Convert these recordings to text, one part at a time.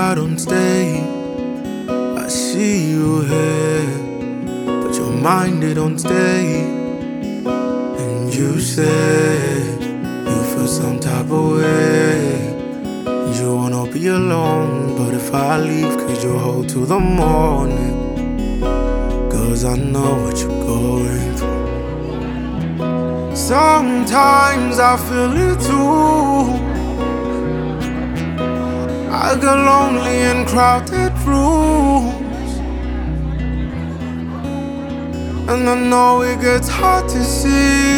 I don't stay. I see you here, but your mind it don't stay. And you say you feel some type of way. You wanna be alone, but if I leave, could you hold till the morning? 'Cause I know what you're going through. Sometimes I feel it too. I get lonely in crowded rooms, and I know it gets hard to see.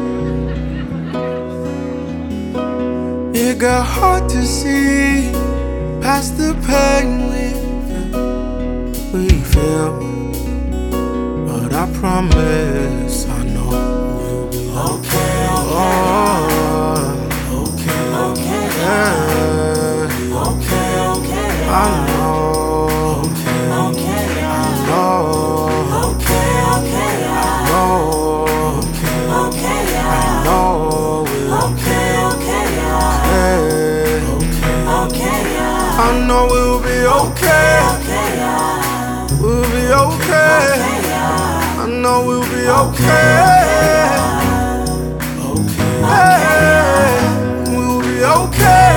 It got hard to see past the pain we feel. But I promise I know we'll be okay. Okay, okay, yeah. Okay, okay, I know. Okay, okay, I know. Okay, okay, I know. Okay, okay, I know. Okay, okay, okay, I know we'll be okay. We'll be okay. I know we'll be okay. Hey, we'll be okay.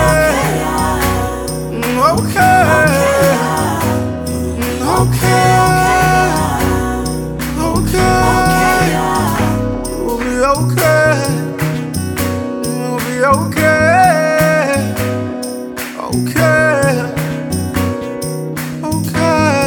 Okay. Okay. Okay. We'll be okay. We'll be okay. Okay. Okay.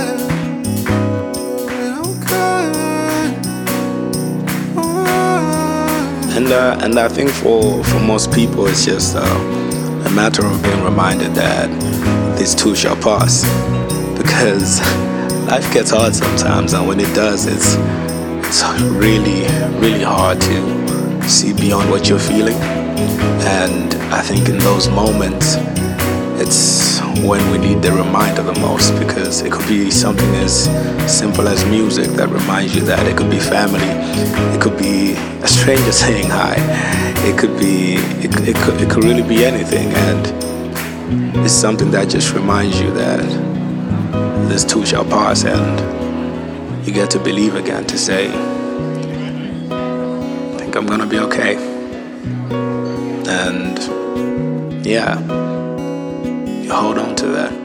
And I think for most people, it's just a matter of being reminded that this too shall pass. Because life gets hard sometimes, and when it does, it's really, really hard to see beyond what you're feeling. And I think in those moments, it's when we need the reminder the most, because it could be something as simple as music that reminds you that. It could be family, it could be a stranger saying hi, it could really be anything, and it's something that just reminds you that this too shall pass, and you get to believe again, to say, I think I'm gonna be okay. And yeah, you hold on to that.